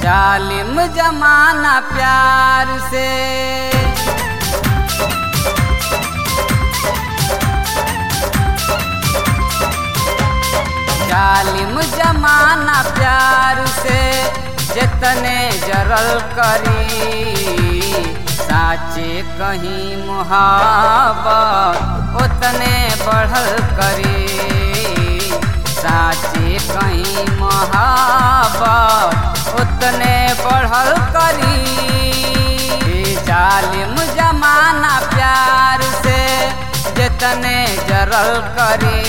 जालिम जमाना प्यार से जालिम जमाना प्यार से जितने जरल करी साचे कहीं मुहाबत उतने बढ़ल करी साचे कहीं मुहाबत उतने बढ़ल करी जालिम जमाना प्यार से जितने जरल करी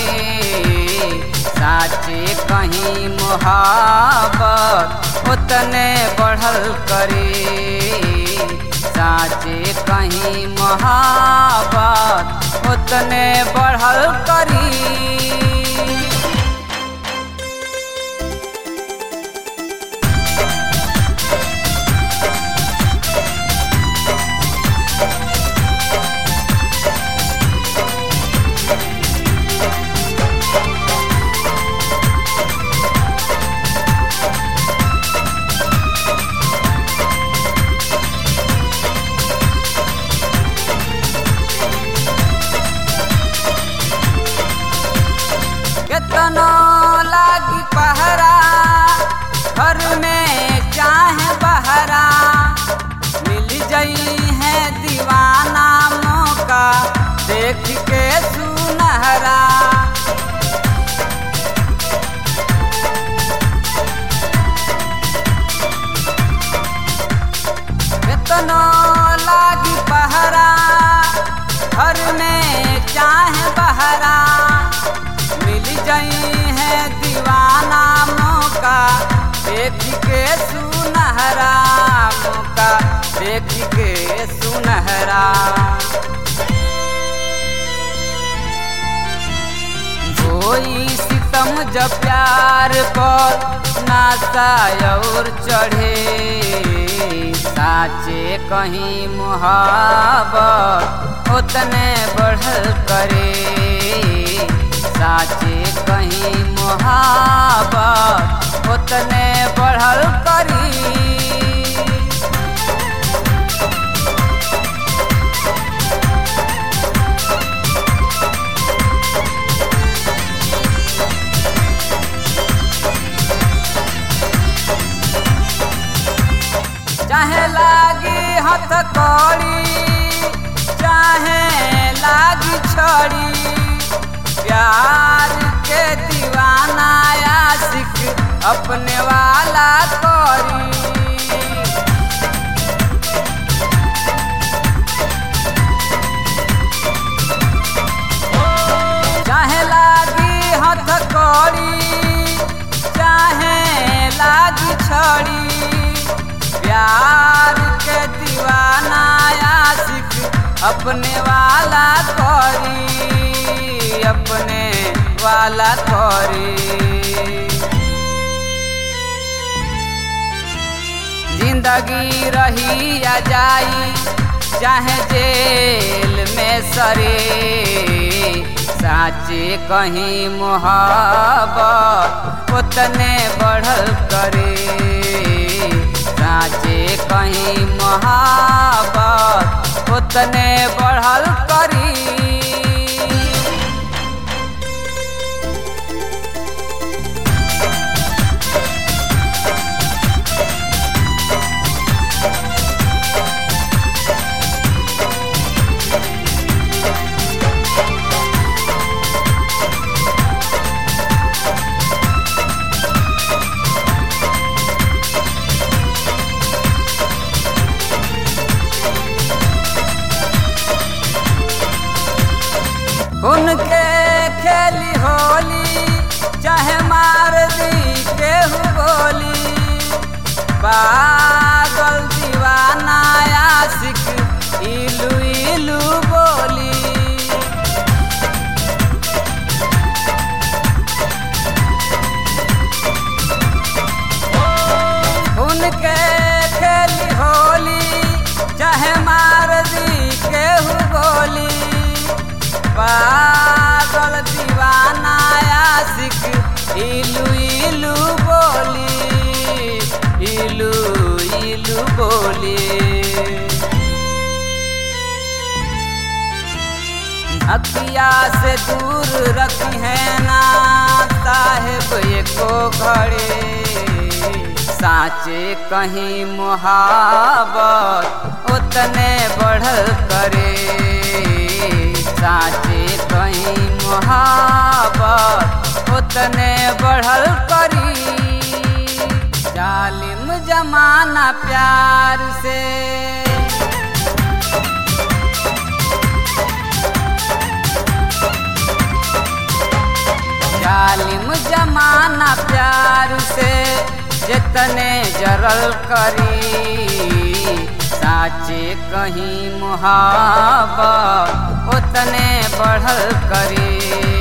साचे कहीं मुहाबत उतने बढ़ल करी साचे कहीं मुहाबत उतने बढ़ल करी केतनो लागी पहरा घर में चाहे बहरा मिल जाई है दीवाना मौका देख के सुनहरा केतनो लागी पहरा घर में चाहे बहरा मिल जाई है दीवाना मौका देख के सुनहरा मौका देख के सुनहरा कोई सितम जब प्यार पर नाता और चढ़े साचे कहीं मुहाबत उतने बढ़ल करे साचे कहीं मुहाबत उतने बढ़ल करी चाहे लागी हथकड़ी चाहे लागी छड़ी प्यार के दीवाना आशिक अपने वाला करी चाहे लागी हथकड़ी चाहे लागी छड़ी प्यार के दीवाना आशिक अपने वाला करी अपने वाला करी जिंदगी रही या जाई चाहे जेल में सरे साचे कहीं मुहाबत उतने बढ़ल करे साचे कहीं मुहाबत उतने बढ़ल करी उनके खेली होली चाहे मार दी केहू बोली पागल दीवाना आशिक इलू इलू बोली उनके खेली होली चाहे मार दी केहू बोली पागल दीवाना आशिक इलू इलू बोली इलू अखिया से दूर रखी है ना साहेब एको घड़ी। साचे कहीं मुहाबत उतने बढ़ल करे, साचे कहीं मुहाबत उतने बढ़ल करी। जालिम जमाना प्यार से जालिम जमाना प्यार से जितने जरल करी। साचे कहीं मुहाबत उतने बढ़ल करी।